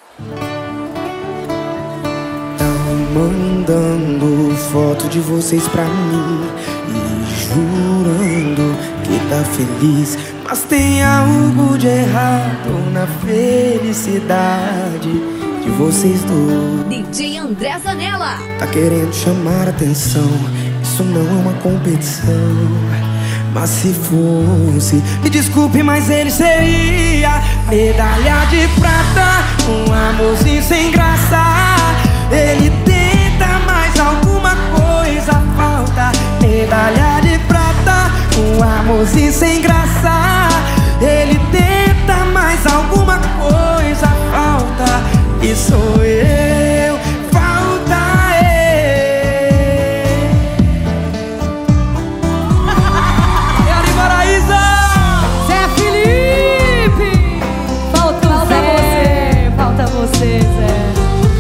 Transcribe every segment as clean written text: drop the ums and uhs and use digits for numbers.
Mandando foto de vocês pra mim e jurando que tá feliz, mas tem algo de errado na felicidade de vocês dois. DJ André Zanella tá querendo chamar atenção, isso não é uma competição. Mas se fosse, me desculpe, mas ele seria medalha de prata, um amorzinho sem graça. Ele tenta, mas alguma coisa falta. Medalha de prata, um amorzinho sem graça. Ele tenta, mas alguma coisa falta. E sou eu, falta ele. Yari Paraíso, Zé Felipe, falta você, falta você, Zé.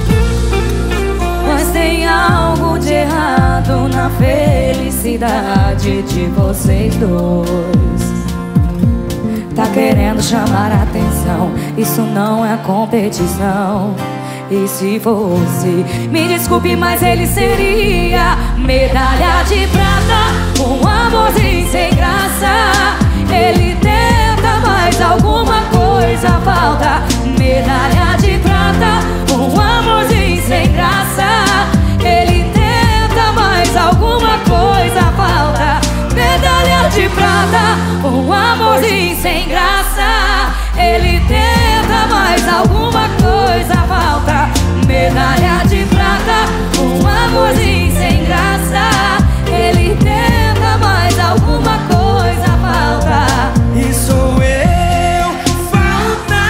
Mas tem algo de errado na felicidade de vocês dois. Tá querendo chamar a atenção, isso não é competição. E se fosse, me desculpe, mas ele seria medalha de prata, um amorzinho sem graça. Ele tenta, mas alguma coisa falta. Medalha de prata, um amorzinho sem graça. Ele tenta, mas alguma coisa falta. Medalha de prata, um amorzinho sem graça. Ele tenta, mas alguma coisa falta. Medalha de prata, um amorzinho sem graça. Ele tenta, mas alguma coisa falta. E sou eu, falta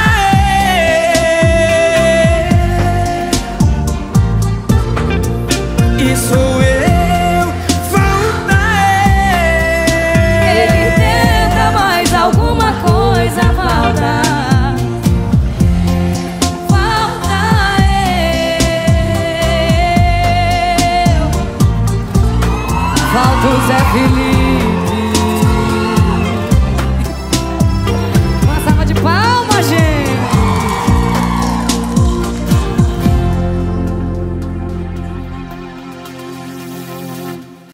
ele. E sou eu, falta ele. Ele tenta, mas alguma coisa falta. Falta eu. Falta o Zé Felipe.